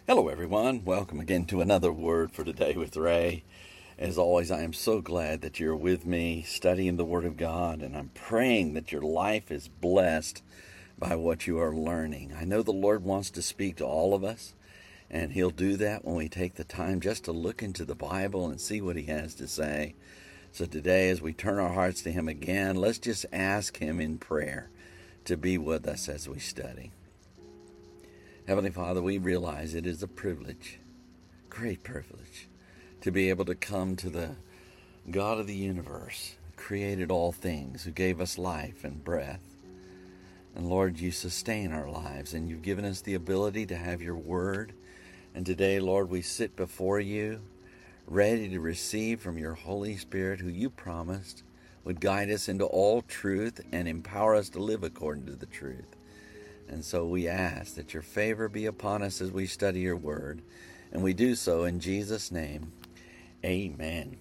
Hello, everyone. Welcome again to another Word for Today with Ray. As always, I am so glad that you're with me studying the Word of God, and I'm praying that your life is blessed by what you are learning. I know the Lord wants to speak to all of us, and He'll do that when we take the time just to look into the Bible and see what He has to say. So today, as we turn our hearts to Him again, let's just ask Him in prayer to be with us as we study. Heavenly Father, we realize it is a privilege, great privilege, to be able to come to the God of the universe, who created all things, who gave us life and breath. And Lord, you sustain our lives, and you've given us the ability to have your word. And today, Lord, we sit before you, ready to receive from your Holy Spirit, who you promised would guide us into all truth and empower us to live according to the truth. And so we ask that your favor be upon us as we study your word. And we do so in Jesus' name. Amen.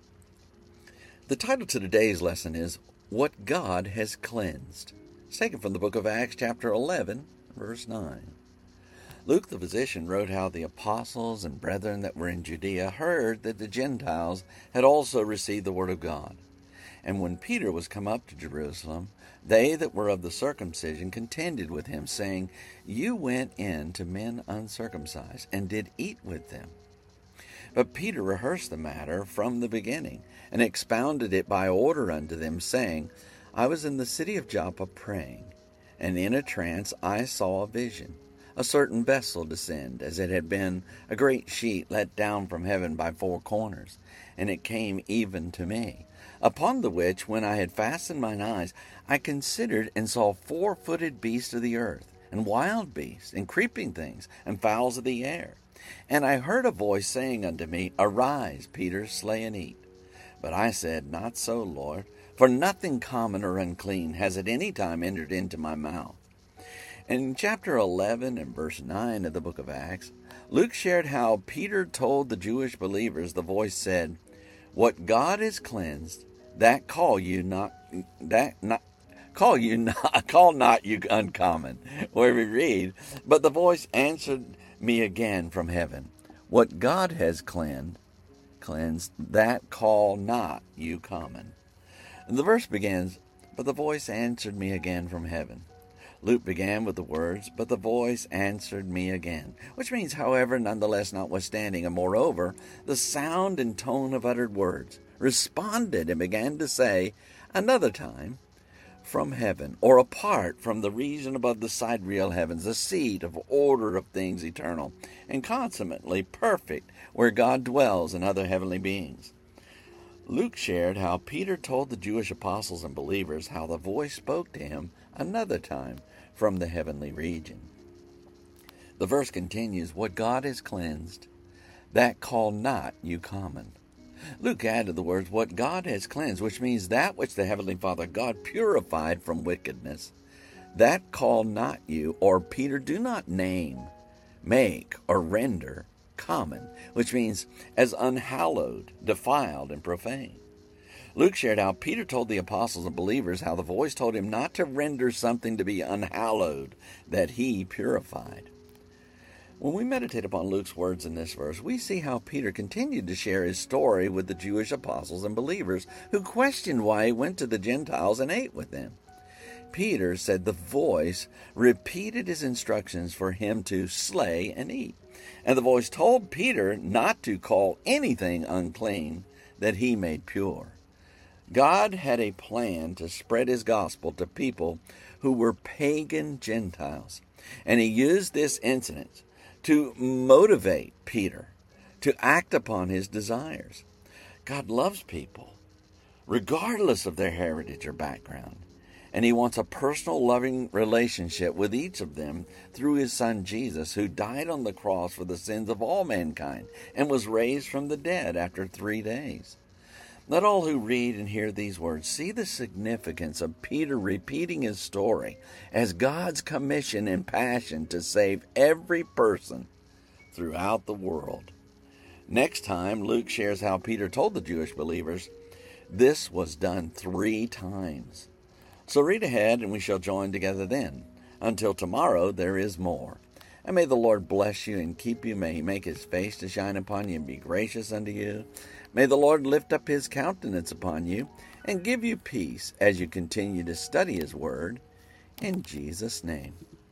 The title to today's lesson is What God Has Cleansed. It's taken from the book of Acts, chapter 11, verse 9. Luke the physician wrote how the apostles and brethren that were in Judea heard that the Gentiles had also received the word of God. And when Peter was come up to Jerusalem, they that were of the circumcision contended with him, saying, You went in to men uncircumcised, and did eat with them. But Peter rehearsed the matter from the beginning, and expounded it by order unto them, saying, I was in the city of Joppa praying, and in a trance I saw a vision, a certain vessel descend, as it had been a great sheet let down from heaven by four corners, and it came even to me. Upon the which, when I had fastened mine eyes, I considered and saw 4-footed beasts of the earth, and wild beasts, and creeping things, and fowls of the air. And I heard a voice saying unto me, Arise, Peter, slay and eat. But I said, Not so, Lord, for nothing common or unclean has at any time entered into my mouth. In chapter 11 and verse 9 of the book of Acts, Luke shared how Peter told the Jewish believers, the voice said, What God has cleansed, that call not you uncommon. Where we read, But the voice answered me again from heaven, What God has cleansed, that call not you common. And the verse begins, But the voice answered me again from heaven. Luke began with the words, But the voice answered me again, which means, however, nonetheless, notwithstanding, and moreover, the sound and tone of uttered words responded and began to say, another time, from heaven, or apart from the region above the sidereal heavens, the seat of order of things eternal, and consummately perfect, where God dwells and other heavenly beings. Luke shared how Peter told the Jewish apostles and believers how the voice spoke to him another time from the heavenly region. The verse continues, What God has cleansed, that call not you common. Luke added the words, What God has cleansed, which means that which the Heavenly Father God purified from wickedness, that call not you, or Peter, do not name, make, or render common, which means as unhallowed, defiled, and profane. Luke shared how Peter told the apostles and believers how the voice told him not to render something to be unhallowed, that he purified. When we meditate upon Luke's words in this verse, we see how Peter continued to share his story with the Jewish apostles and believers who questioned why he went to the Gentiles and ate with them. Peter said the voice repeated his instructions for him to slay and eat. And the voice told Peter not to call anything unclean that he made pure. God had a plan to spread his gospel to people who were pagan Gentiles. And he used this incident to motivate Peter to act upon his desires. God loves people, regardless of their heritage or background. And he wants a personal, loving relationship with each of them through his son Jesus, who died on the cross for the sins of all mankind and was raised from the dead after 3 days. Let all who read and hear these words see the significance of Peter repeating his story as God's commission and passion to save every person throughout the world. Next time, Luke shares how Peter told the Jewish believers this was done 3 times. So read ahead and we shall join together then. Until tomorrow, there is more. And may the Lord bless you and keep you. May he make his face to shine upon you and be gracious unto you. May the Lord lift up his countenance upon you and give you peace as you continue to study his word. In Jesus' name.